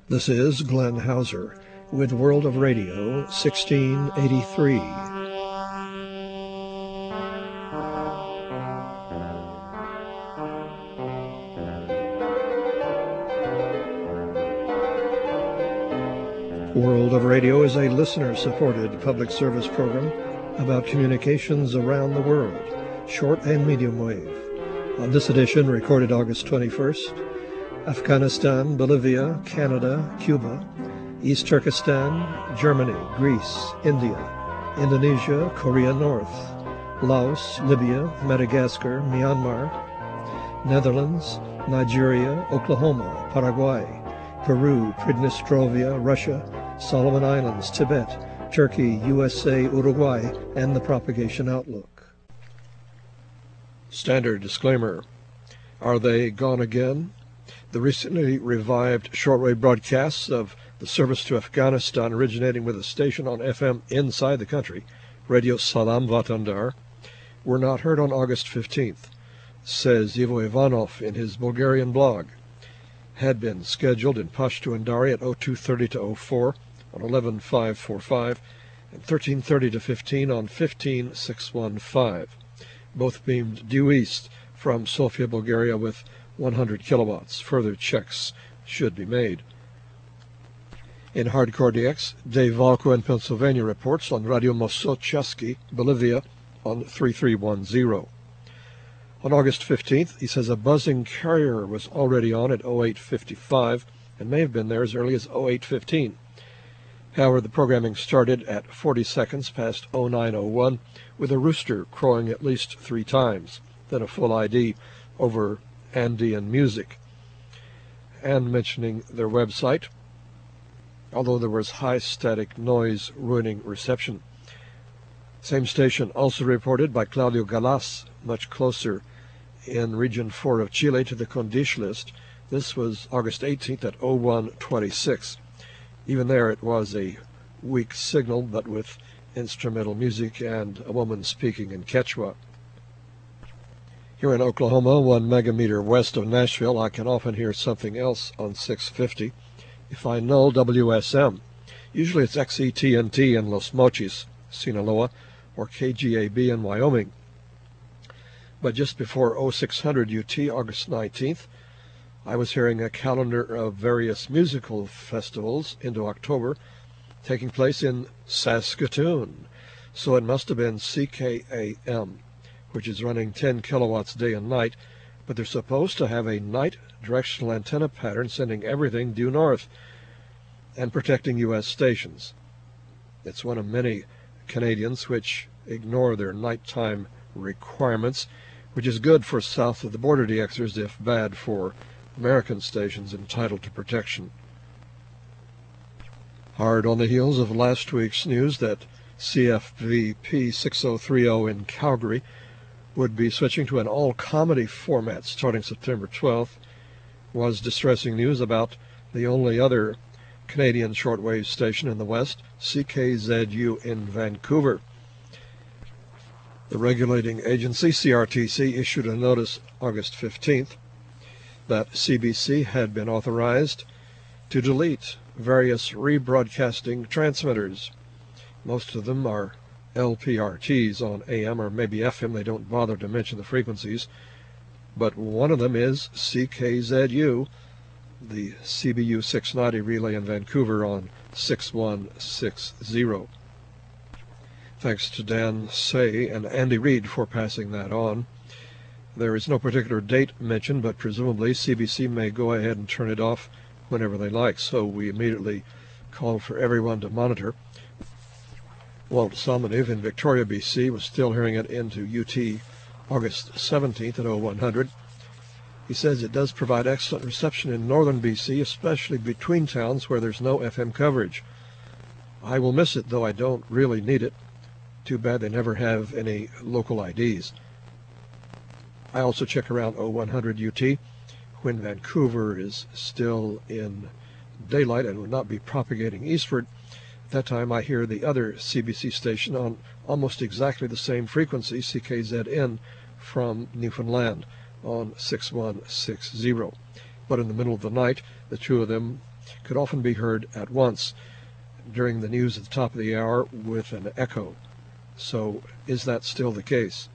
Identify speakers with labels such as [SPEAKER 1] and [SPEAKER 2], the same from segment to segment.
[SPEAKER 1] This is Glenn Hauser with World of Radio 1683. World of Radio is a listener-supported public service program about communications around the world, short and medium wave. On this edition, recorded August 21st, Afghanistan, Bolivia, Canada, Cuba, East Turkestan, Germany, Greece, India, Indonesia, Korea North, Laos, Libya, Madagascar, Myanmar, Netherlands, Nigeria, Oklahoma, Paraguay, Peru, Pridnestrovia, Russia, Solomon Islands, Tibet, Turkey, USA, Uruguay, and the Propagation Outlook. Standard disclaimer. Are they gone again? The recently revived shortwave broadcasts of the service to Afghanistan originating with a station on FM inside the country, Radio Salam Vatandar, were not heard on August 15th, says Ivo Ivanov in his Bulgarian blog. Had been scheduled in Pashto and Dari at 0230 to 04 on 11545 and 1330 to 15 on 15615. Both beamed due east from Sofia, Bulgaria with 100 kilowatts. Further checks should be made. In Hardcore DX, Dave Valco in Pennsylvania reports on Radio Mosochaski, Bolivia, on 3310. On August 15th, he says a buzzing carrier was already on at 0855 and may have been there as early as 0815. However, the programming started at 40 seconds past 0901 with a rooster crowing at least 3 times, then a full ID over Andean music, and mentioning their website, although there was high static noise ruining reception. Same station also reported by Claudio Galas, much closer in Region 4 of Chile to the Condish list. This was August 18th at 0126. Even there it was a weak signal, but with instrumental music and a woman speaking in Quechua. Here in Oklahoma, 1 megameter west of Nashville, I can often hear something else on 650. If I null WSM, usually it's XETNT in Los Mochis, Sinaloa, or KGAB in Wyoming. But just before 0600 UT, August 19th, I was hearing a calendar of various musical festivals into October taking place in Saskatoon. So it must have been CKAM, which is running 10 kilowatts day and night, but they're supposed to have a night directional antenna pattern sending everything due north and protecting U.S. stations. It's one of many Canadians which ignore their nighttime requirements, which is good for south of the border DXers if bad for American stations entitled to protection. Hard on the heels of last week's news that CFVP 6030 in Calgary would be switching to an all-comedy format starting September 12th, was distressing news about the only other Canadian shortwave station in the West, CKZU in Vancouver. The regulating agency, CRTC, issued a notice August 15th that CBC had been authorized to delete various rebroadcasting transmitters. Most of them are LPRTs on AM or maybe FM. They don't bother to mention the frequencies, but one of them is CKZU, the CBU 690 relay in Vancouver on 6160. Thanks to Dan Say and Andy Reid for passing that on. There is no particular date mentioned, but presumably CBC may go ahead and turn it off whenever they like, so we immediately called for everyone to monitor. Walt Salmoniv in Victoria, BC, was still hearing it into UT August 17th at 0100. He says it does provide excellent reception in northern BC, especially between towns where there's no FM coverage. I will miss it, though I don't really need it. Too bad they never have any local IDs. I also check around 0100 UT when Vancouver is still in daylight and would not be propagating eastward. At that time, I hear the other CBC station on almost exactly the same frequency, CKZN, from Newfoundland on 6160. But in the middle of the night, the two of them could often be heard at once during the news at the top of the hour with an echo. So is that still the case?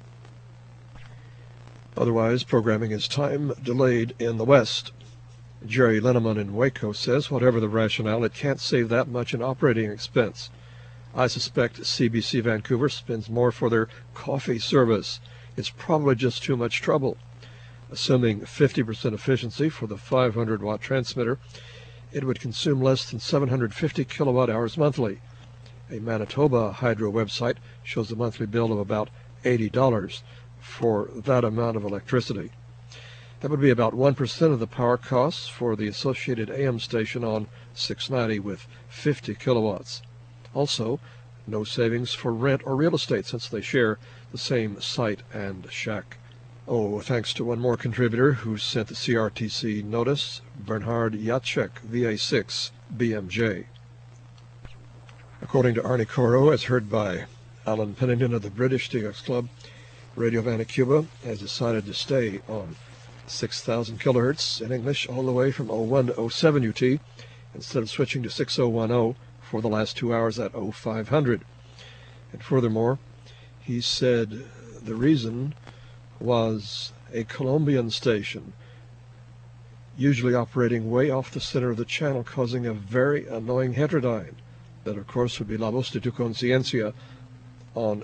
[SPEAKER 1] Otherwise, programming is time delayed in the West. Jerry Linneman in Waco says, whatever the rationale, it can't save that much in operating expense. I suspect CBC Vancouver spends more for their coffee service. It's probably just too much trouble. Assuming 50% efficiency for the 500-watt transmitter, it would consume less than 750 kilowatt hours monthly. A Manitoba Hydro website shows a monthly bill of about $80 for that amount of electricity. That would be about 1% of the power costs for the associated AM station on 690 with 50 kilowatts. Also, no savings for rent or real estate since they share the same site and shack. Oh, thanks to one more contributor who sent the CRTC notice, Bernhard Jacek, VA6, BMJ. According to Arnie Coro, as heard by Alan Pennington of the British TX Club, Radio Vancouver has decided to stay on 6,000 kilohertz in English all the way from 01 to 07 UT instead of switching to 6010 for the last 2 hours at 0500. And furthermore, he said the reason was a Colombian station usually operating way off the center of the channel, causing a very annoying heterodyne. That, of course, would be La Voz de tu Conciencia on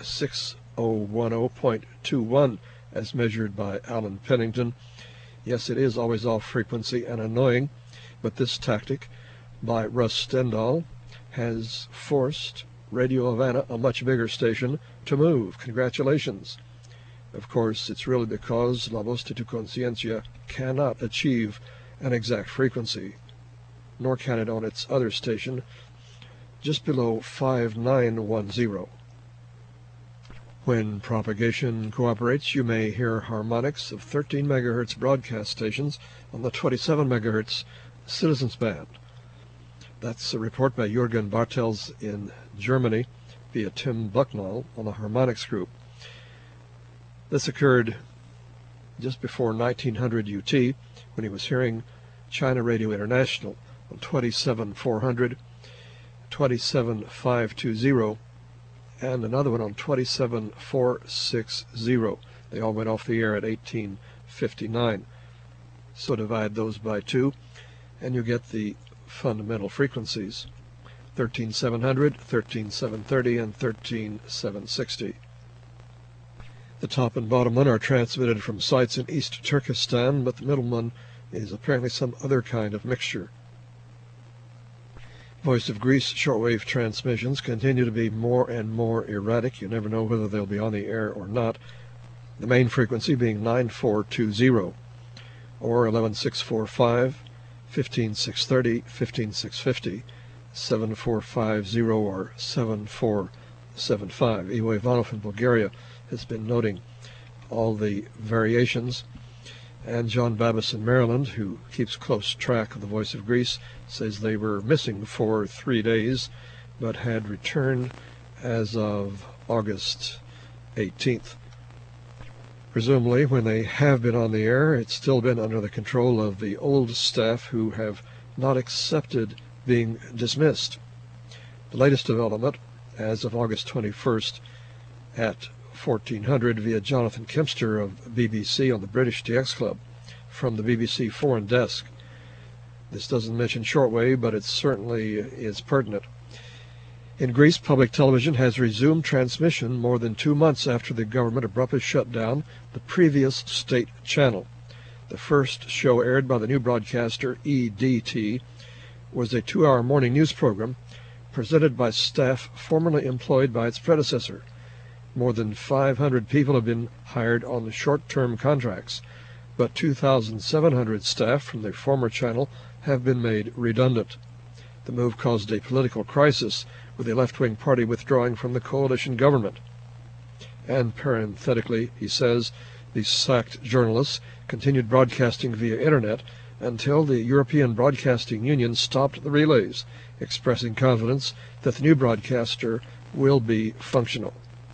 [SPEAKER 1] 6010.21 as measured by Alan Pennington. Yes, it is always off frequency and annoying, but this tactic by Russ Stendhal has forced Radio Havana, a much bigger station, to move. Congratulations. Of course, it's really because La Voz de tu Conciencia cannot achieve an exact frequency, nor can it on its other station, just below 5910. When propagation cooperates, you may hear harmonics of 13 MHz broadcast stations on the 27 MHz Citizens Band. That's a report by Jürgen Bartels in Germany via Tim Bucknall on the Harmonics Group. This occurred just before 1900 UT when he was hearing China Radio International on 27400, 27520, and another one on 27460. They all went off the air at 1859. So divide those by 2, and you get the fundamental frequencies: 13700, 13730, and 13760. The top and bottom one are transmitted from sites in East Turkestan, but the middle one is apparently some other kind of mixture. Voice of Greece shortwave transmissions continue to be more and more erratic. You never know whether they'll be on the air or not. The main frequency being 9420, or 11645, 15630, 15650, 7450, or 7475. Ivo Ivanov in Bulgaria has been noting all the variations. And John Babis in Maryland, who keeps close track of the Voice of Greece, says they were missing for 3 days, but had returned as of August 18th. Presumably, when they have been on the air, it's still been under the control of the old staff who have not accepted being dismissed. The latest development, as of August 21st at 1400 via Jonathan Kempster of BBC on the British TX Club from the BBC Foreign Desk. This doesn't mention shortwave, but it certainly is pertinent. In Greece, public television has resumed transmission more than 2 months after the government abruptly shut down the previous state channel. The first show aired by the new broadcaster, EDT, was a 2-hour morning news program presented by staff formerly employed by its predecessor. More than 500 people have been hired on short-term contracts, but 2,700 staff from the former channel have been made redundant. The move caused a political crisis, with the left-wing party withdrawing from the coalition government. And parenthetically, he says, the sacked journalists continued broadcasting via internet until the European Broadcasting Union stopped the relays, expressing confidence that the new broadcaster will be functional.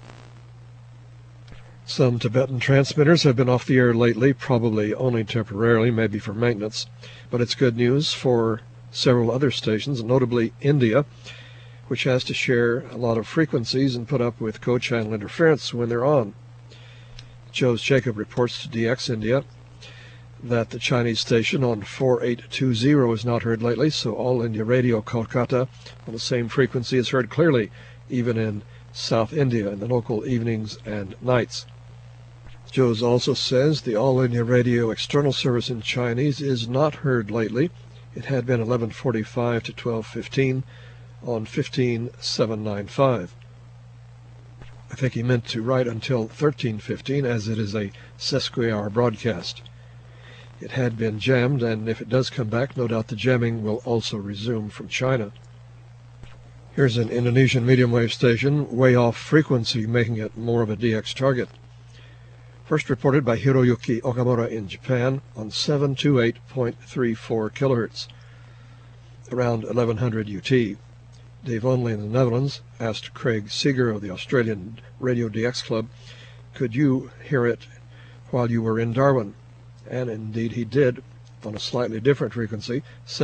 [SPEAKER 1] Some Tibetan transmitters have been off the air lately, probably only temporarily, maybe for maintenance, but it's good news for several other stations, notably India, which has to share a lot of frequencies and put up with co-channel interference when they're on. Joe's Jacob reports to DX India that the Chinese station on 4820 is not heard lately, so All India Radio Kolkata on the same frequency is heard clearly, even in South India in the local evenings and nights. Joe's also says the All India Radio external service in Chinese is not heard lately. It had been 11:45 to 12:15 on 15795. I think he meant to write until 13:15, as it is a sesquihour broadcast. It had been jammed, and if it does come back, no doubt the jamming will also resume from China. Here's an Indonesian medium wave station, way off frequency, making it more of a DX target. First reported by Hiroyuki Okamura in Japan on 728.34 kHz, around 1100 UT. Dave Onley in the Netherlands asked Craig Seeger of the Australian Radio DX Club, could you hear it while you were in Darwin? And indeed he did, on a slightly different frequency,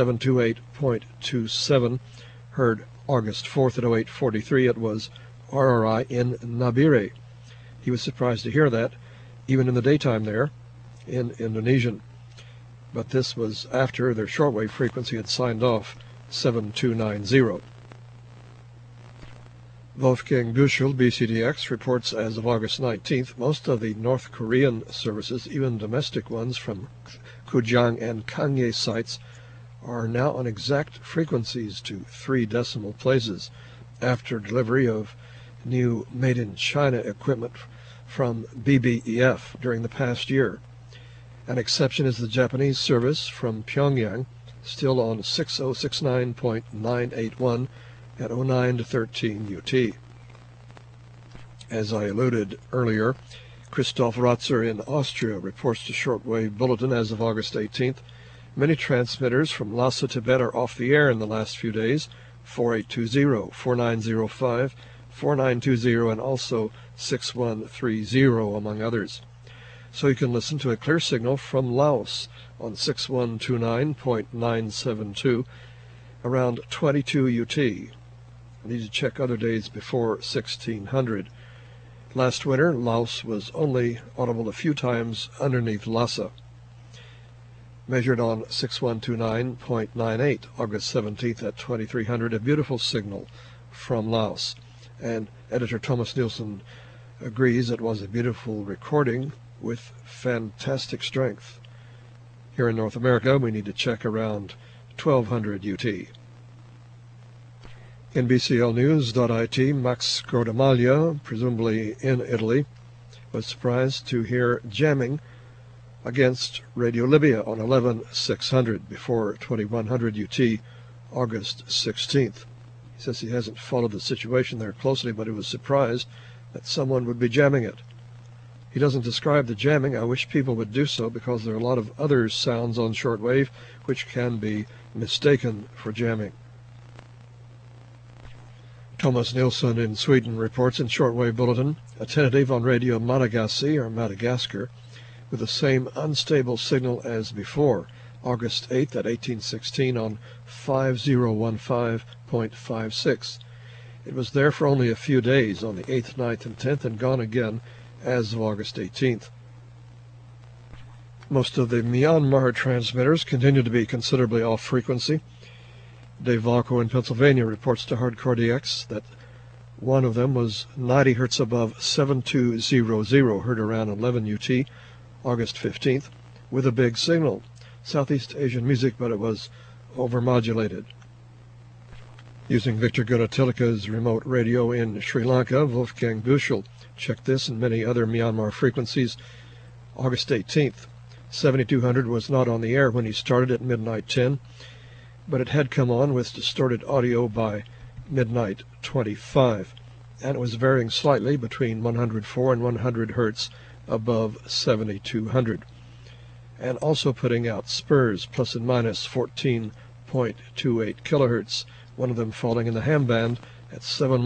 [SPEAKER 1] 728.27, heard August 4th at 08:43. It was RRI in Nabire. He was surprised to hear that, even in the daytime there, in Indonesian. But this was after their shortwave frequency had signed off 7290. Wolfgang Büchel, BCDX, reports as of August 19th, most of the North Korean services, even domestic ones from Kujang and Kangye sites, are now on exact frequencies to 3 decimal places after delivery of new made-in-China equipment from BBEF during the past year. An exception is the Japanese service from Pyongyang, still on 6069.981 at 09 to 13 UT. As I alluded earlier, Christoph Ratzer in Austria reports to Shortwave Bulletin as of August 18th. Many transmitters from Lhasa, Tibet are off the air in the last few days, 4820, 4905, 4920, and also 6130, among others. So you can listen to a clear signal from Laos on 6129.972, around 22 UT. I need to check other days before 1600. Last winter, Laos was only audible a few times underneath Lhasa. Measured on 6129.98, August 17th at 2300, a beautiful signal from Laos. And editor Thomas Nielsen agrees it was a beautiful recording with fantastic strength. Here in North America, we need to check around 1200 UT. In BCLnews.it, Max Gordamaglia, presumably in Italy, was surprised to hear jamming against Radio Libya on 11600 before 2100 UT, August 16th. He says he hasn't followed the situation there closely, but he was surprised that someone would be jamming it. He doesn't describe the jamming. I wish people would do so, because there are a lot of other sounds on shortwave which can be mistaken for jamming. Thomas Nilsson in Sweden reports in Shortwave Bulletin, a tentative on Radio Malagasy, or Madagascar, with the same unstable signal as before, August 8th at 1816 on 5015.56. It was there for only a few days on the 8th, 9th, and 10th, and gone again as of August 18th. Most of the Myanmar transmitters continue to be considerably off frequency. Dave Valco in Pennsylvania reports to Hardcore DX that one of them was 90 Hz above 7200, heard around 11 UT, August 15th, with a big signal. Southeast Asian music, but it was overmodulated. Using Victor Gunatilaka's remote radio in Sri Lanka, Wolfgang Büchel checked this and many other Myanmar frequencies. August 18th, 7200 was not on the air when he started at midnight 10, but it had come on with distorted audio by midnight 25, and it was varying slightly between 104 and 100 Hz above 7200, and also putting out spurs plus and minus 14.28 kHz, one of them falling in the ham band at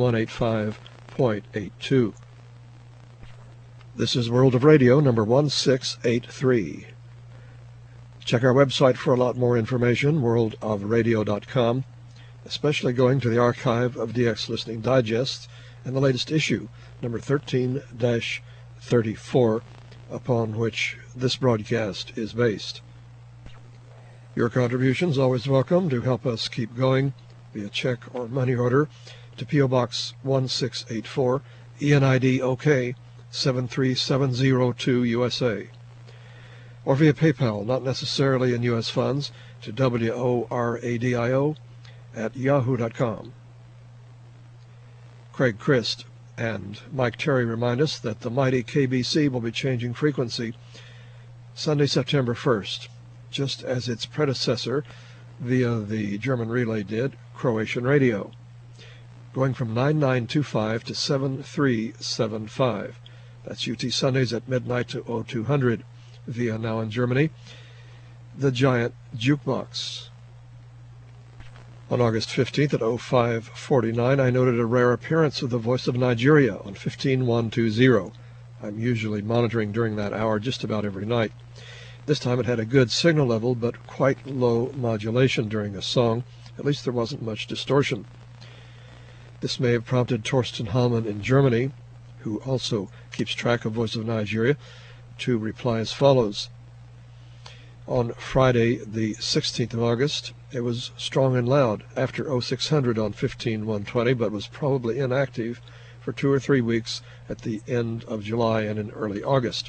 [SPEAKER 1] 7185.82. This is World of Radio number 1683. Check our website for a lot more information, worldofradio.com, especially going to the archive of DX Listening Digests and the latest issue, number 13-34, upon which this broadcast is based. Your contributions always welcome to help us keep going via check or money order to P.O. Box 1684, ENID OK 73702 USA. Or via PayPal, not necessarily in U.S. funds, to WORADIO@yahoo.com. Craig Christ and Mike Terry remind us that the mighty KBC will be changing frequency Sunday, September 1st, just as its predecessor via the German relay did, Croatian Radio, going from 9925 to 7375. That's UT Sundays at midnight to 0200. Via, now in Germany, the Giant Jukebox. On August 15th at 0549, I noted a rare appearance of the Voice of Nigeria on 15120. I'm usually monitoring during that hour just about every night. This time it had a good signal level, but quite low modulation during a song. At least there wasn't much distortion. This may have prompted Torsten Hallmann in Germany, who also keeps track of Voice of Nigeria, to reply as follows. On Friday, the 16th of August, it was strong and loud after 0600 on 15120, but was probably inactive for 2 or 3 weeks at the end of July and in early August.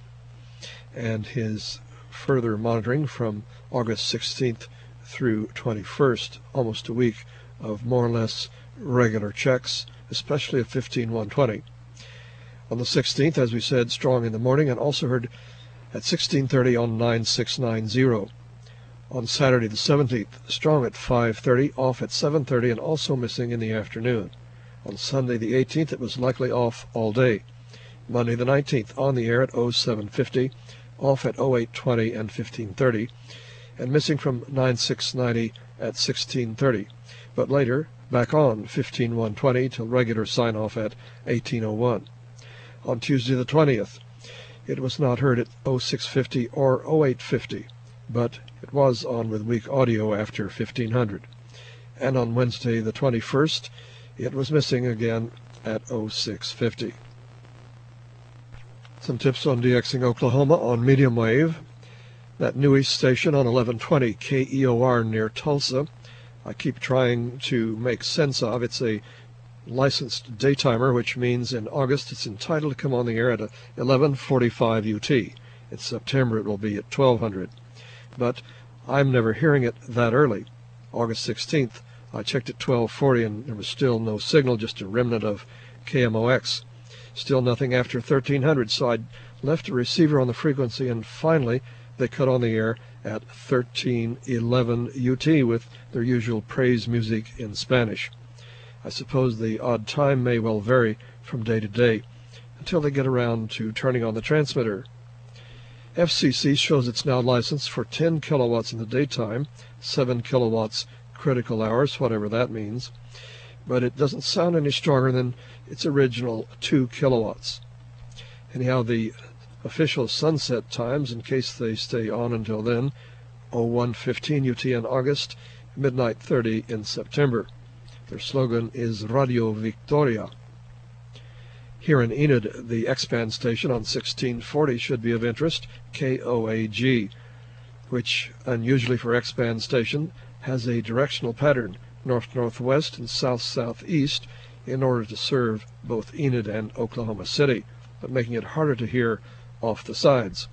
[SPEAKER 1] And his further monitoring from August 16th through 21st, almost a week of more or less regular checks, especially of 15120. On the 16th, as we said, strong in the morning, and also heard at 1630 on 9690. On Saturday the 17th, strong at 530, off at 730, and also missing in the afternoon. On Sunday the 18th, it was likely off all day. Monday the 19th, on the air at 0750, off at 0820 and 1530, and missing from 9690 at 1630, but later back on 15120 till regular sign-off at 1801. On Tuesday the 20th, it was not heard at 0650 or 0850, but it was on with weak audio after 1500. And on Wednesday the 21st, it was missing again at 0650. Some tips on DXing Oklahoma on medium wave. That newish station on 1120 KEOR near Tulsa, I keep trying to make sense of. It's a licensed daytimer, which means in August it's entitled to come on the air at 11:45 UT. In September it will be at 1200. But I'm never hearing it that early. August 16th, I checked at 12:40 and there was still no signal, just a remnant of KMOX. Still nothing after 1300, so I left a receiver on the frequency, and finally they cut on the air at 1311 UT with their usual praise music in Spanish. I suppose the odd time may well vary from day to day until they get around to turning on the transmitter. FCC shows it's now licensed for 10 kilowatts in the daytime, 7 kilowatts critical hours, whatever that means, but it doesn't sound any stronger than its original 2 kilowatts. Anyhow, the official sunset times, in case they stay on until then, 01:15 UT in August, midnight 30 in September. Their slogan is Radio Victoria. Here in Enid, the X-band station on 1640 should be of interest, KOAG, which, unusually for X-band station, has a directional pattern, north-northwest and south-southeast, in order to serve both Enid and Oklahoma City, but making it harder to hear off the sides.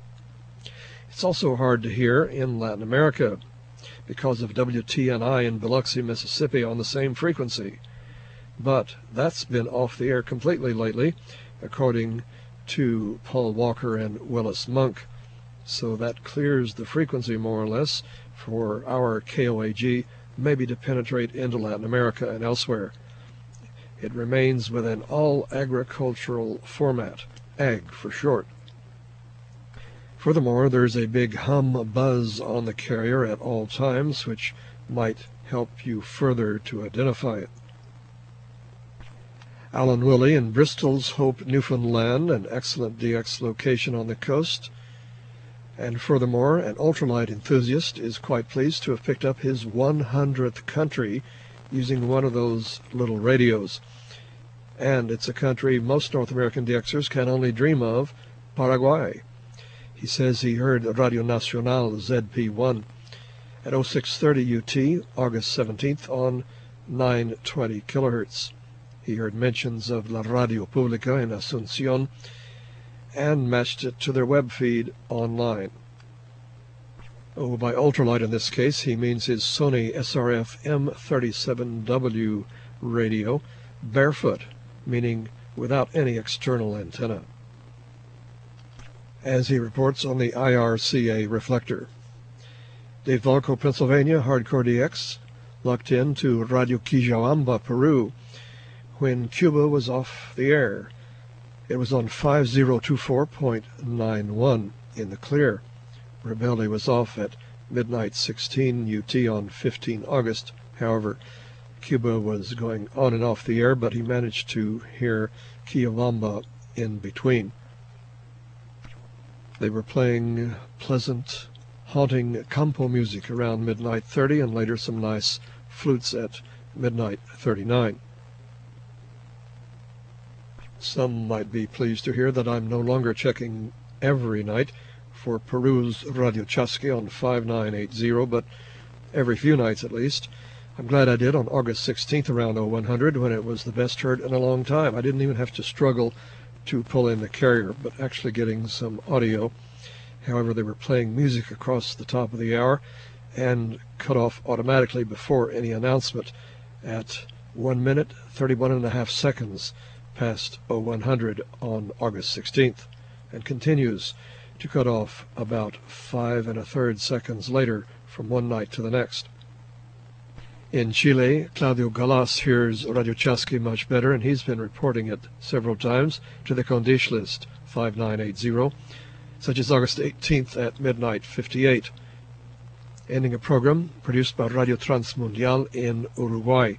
[SPEAKER 1] It's also hard to hear in Latin America, because of WTNI in Biloxi, Mississippi on the same frequency. But that's been off the air completely lately, according to Paul Walker and Willis Monk. So that clears the frequency more or less for our KOAG, maybe to penetrate into Latin America and elsewhere. It remains with an all-agricultural format, AG for short. Furthermore, there's a big buzz on the carrier at all times, which might help you further to identify it. Alan Willie in Bristol's Hope, Newfoundland, an excellent DX location on the coast. And furthermore, an ultralight enthusiast is quite pleased to have picked up his 100th country using one of those little radios. And it's a country most North American DXers can only dream of, Paraguay. He says he heard Radio Nacional ZP1 at 0630 UT, August 17th on 920 kilohertz. He heard mentions of La Radio Pública in Asunción and matched it to their web feed online. Oh, by ultralight in this case, he means his Sony SRF M37W radio, barefoot, meaning without any external antenna, as he reports on the IRCA reflector. Dave Valco, Pennsylvania, Hardcore DX, locked in to Radio Quijabamba, Peru, when Cuba was off the air. It was on 5024.91 in the clear. Rebelde was off at midnight 16 UT on 15 August. However, Cuba was going on and off the air, but he managed to hear Quijabamba in between. They were playing pleasant, haunting campo music around midnight 30 and later some nice flutes at midnight 39. Some might be pleased to hear that I'm no longer checking every night for Peru's Radio Chasqui on 5980, but every few nights at least. I'm glad I did on August 16th around 0100 when it was the best heard in a long time. I didn't even have to struggle to pull in the carrier, but actually getting some audio. However, they were playing music across the top of the hour and cut off automatically before any announcement at 1 minute 31.5 seconds past 0100 on August 16th, and continues to cut off about 5 1/3 seconds later from one night to the next. In Chile, Claudio Galas hears Radio Chasqui much better, and he's been reporting it several times to the Condish list 5980, such as August 18th at midnight 58, ending a program produced by Radio Transmundial in Uruguay.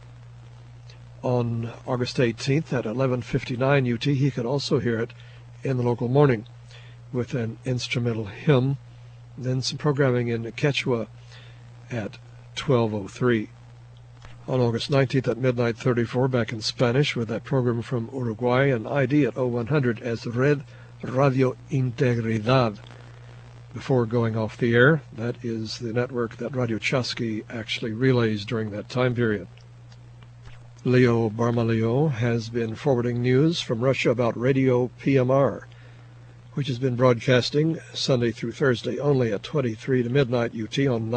[SPEAKER 1] On August 18th at 11:59 UT, he could also hear it in the local morning with an instrumental hymn, then some programming in Quechua at 12:03. On August 19th at midnight 34, back in Spanish with that program from Uruguay, and ID at 0100 as Red Radio Integridad. Before going off the air, that is the network that Radio Chasqui actually relays during that time period. Leo Barmaleo has been forwarding news from Russia about Radio PMR, which has been broadcasting Sunday through Thursday only at 23 to midnight UT on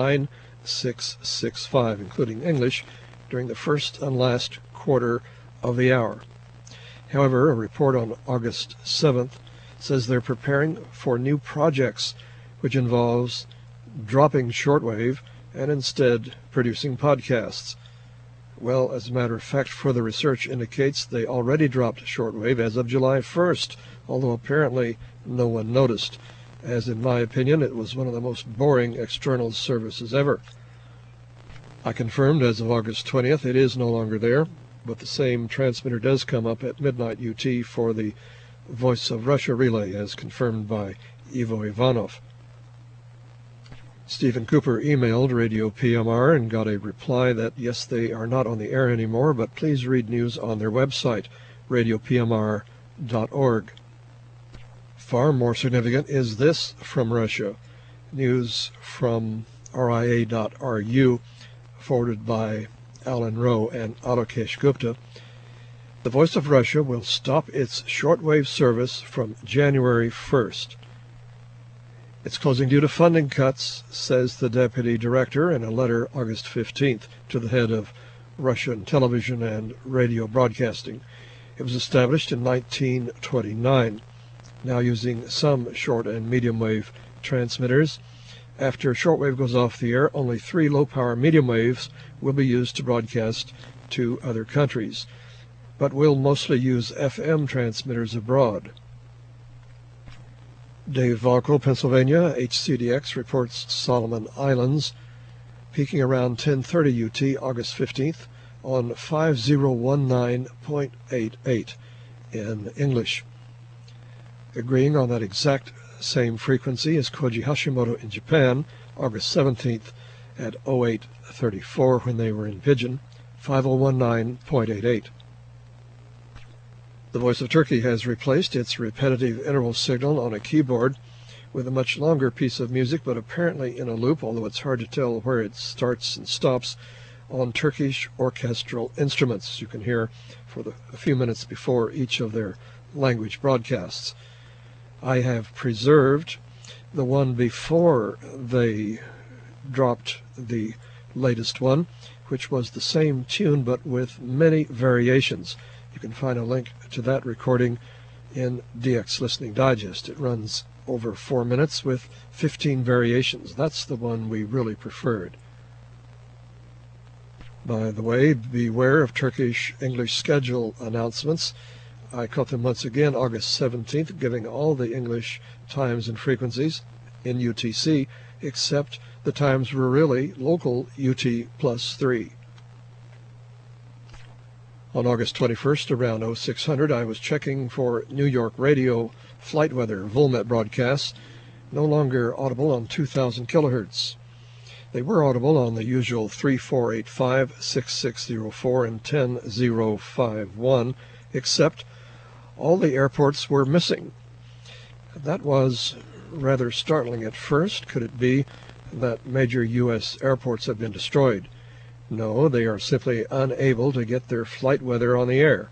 [SPEAKER 1] 9665, including English, during the first and last quarter of the hour. However, a report on August 7th says they're preparing for new projects, which involves dropping shortwave and instead producing podcasts. Well, as a matter of fact, further research indicates they already dropped shortwave as of July 1st, although apparently no one noticed, as in my opinion it was one of the most boring external services ever. I confirmed as of August 20th it is no longer there, but the same transmitter does come up at midnight UT for the Voice of Russia relay, as confirmed by Ivo Ivanov. Stephen Cooper emailed Radio PMR and got a reply that yes, they are not on the air anymore, but please read news on their website, radiopmr.org. Far more significant is this from Russia. News from ria.ru, forwarded by Alan Rowe and Alokesh Gupta. The Voice of Russia will stop its shortwave service from January 1st. It's closing due to funding cuts, says the deputy director in a letter August 15th to the head of Russian television and radio broadcasting. It was established in 1929, now using some short and medium wave transmitters. After shortwave goes off the air, only 3 low-power medium waves will be used to broadcast to other countries, but will mostly use FM transmitters abroad. Dave Valco, Pennsylvania, HCDX reports Solomon Islands, peaking around 10:30 UT, August 15th, on 5019.88 in English. Agreeing on that exact same frequency as Koji Hashimoto in Japan, August 17th at 0834 when they were in Pigeon, 5019.88. The Voice of Turkey has replaced its repetitive interval signal on a keyboard with a much longer piece of music, but apparently in a loop, although it's hard to tell where it starts and stops, on Turkish orchestral instruments you can hear for a few minutes before each of their language broadcasts. I have preserved the one before they dropped the latest one, which was the same tune but with many variations. You can find a link to that recording in DX Listening Digest. It runs over 4 minutes with 15 variations. That's the one we really preferred. By the way, beware of Turkish English schedule announcements. I caught them once again August 17th, giving all the English times and frequencies in UTC, except the times were really local UT+3. On August 21st, around 0600, I was checking for New York radio flight weather Volmet broadcasts, no longer audible on 2000 kilohertz. They were audible on the usual 3485, 6604, and 10051, except all the airports were missing. That was rather startling at first. Could it be that major U.S. airports have been destroyed? No, they are simply unable to get their flight weather on the air.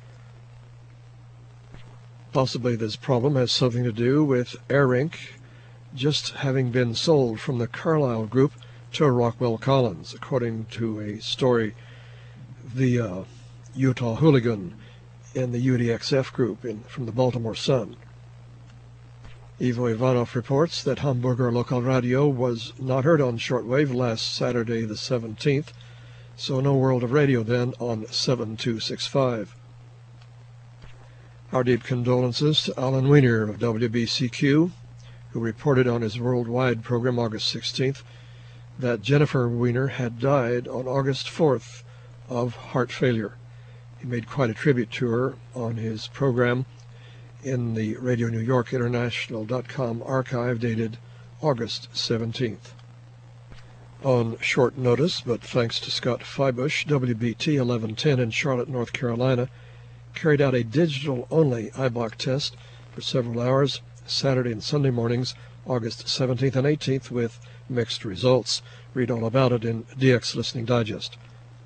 [SPEAKER 1] Possibly this problem has something to do with AirInc just having been sold from the Carlyle Group to Rockwell Collins, according to a story via Utah Hooligan in the UDXF group from the Baltimore Sun. Ivo Ivanov reports that Hamburger Local Radio was not heard on shortwave last Saturday the 17th, so no World of Radio then on 7265. Our deep condolences to Alan Weiner of WBCQ, who reported on his worldwide program August 16th that Jennifer Weiner had died on August 4th of heart failure. He made quite a tribute to her on his program in the Radio New York International.com archive dated August 17th. On short notice, but thanks to Scott Feibush, WBT 1110 in Charlotte, North Carolina, carried out a digital-only IBOC test for several hours, Saturday and Sunday mornings, August 17th and 18th, with mixed results. Read all about it in DX Listening Digest.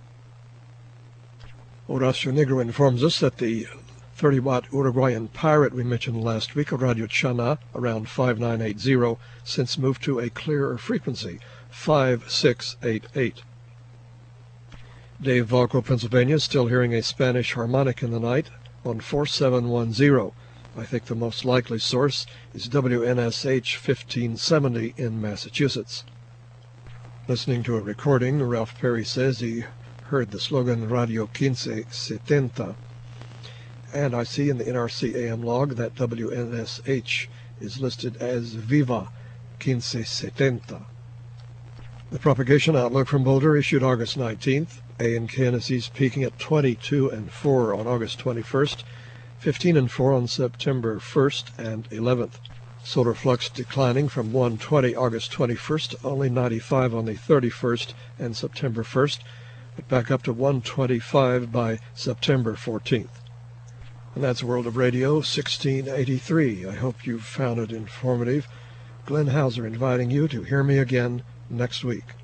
[SPEAKER 1] Horacio Negro informs us that the 30-watt Uruguayan Pirate we mentioned last week, Radio Chana, around 5980, since moved to a clearer frequency, 5688. Dave Valco, Pennsylvania, still hearing a Spanish harmonic in the night on 4710. I think the most likely source is WNSH 1570 in Massachusetts. Listening to a recording, Ralph Perry says he heard the slogan Radio 1570, and I see in the NRC AM log that WNSH is listed as Viva 1570. The propagation outlook from Boulder issued August 19th. ANKNSE's peaking at 22 and 4 on August 21st, 15 and 4 on September 1st and 11th. Solar flux declining from 120 August 21st to only 95 on the 31st and September 1st, but back up to 125 by September 14th. And that's World of Radio 1683. I hope you've found it informative. Glenn Hauser inviting you to hear me again next week.